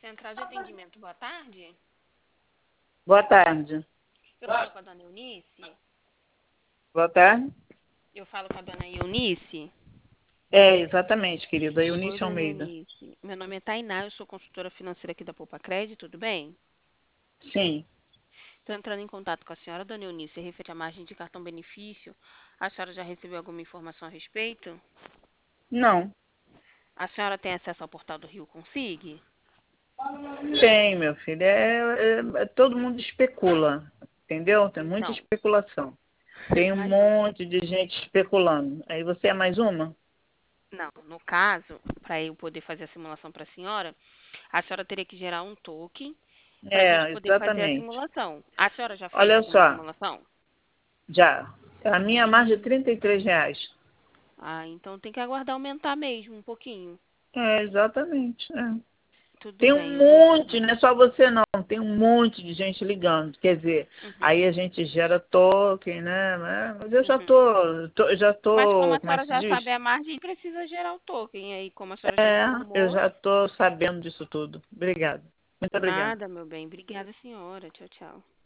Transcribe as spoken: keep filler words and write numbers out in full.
Central de Atendimento, boa tarde. Boa tarde. Eu falo com a dona Eunice? Boa tarde. Eu falo com a dona Eunice? É, exatamente, querida. Oi, Eunice dona Almeida. Eunice. Meu nome é Tainá, eu sou consultora financeira aqui da Poupa Crédito, tudo bem? Sim. Estou entrando em contato com a senhora, dona Eunice, referente à margem de cartão benefício. A senhora já recebeu alguma informação a respeito? Não. A senhora tem acesso ao portal do Rio Consigue? Tem, meu filho. É, é- é- todo mundo especula, entendeu? Tem muita Então, especulação. Tem um mas no, monte de gente especulando. Aí você é mais uma? não, no caso, para eu poder fazer a simulação para a senhora, a senhora teria que gerar um token para a gente É, poder fazer a exatamente. simulação. A senhora já fez Olha alguma só, simulação? já. A minha margem é Hum. trinta e três reais. Ah, então tem que aguardar aumentar mesmo um pouquinho. É, exatamente. É. Tudo Tem bem, um eu vou monte, aguardar. não é só você não, tem um monte de gente ligando. Quer dizer, Uhum, aí a gente gera token, né? né? Mas eu já uhum. tô, tô- já Mas como tô, a como é senhora que se já diz? sabe a margem, precisa gerar o token. Aí, como a senhora já É, eu informou, já tô sabendo disso tudo. Obrigada. Muito obrigada. nada, meu bem. Obrigada, senhora. Tchau, tchau.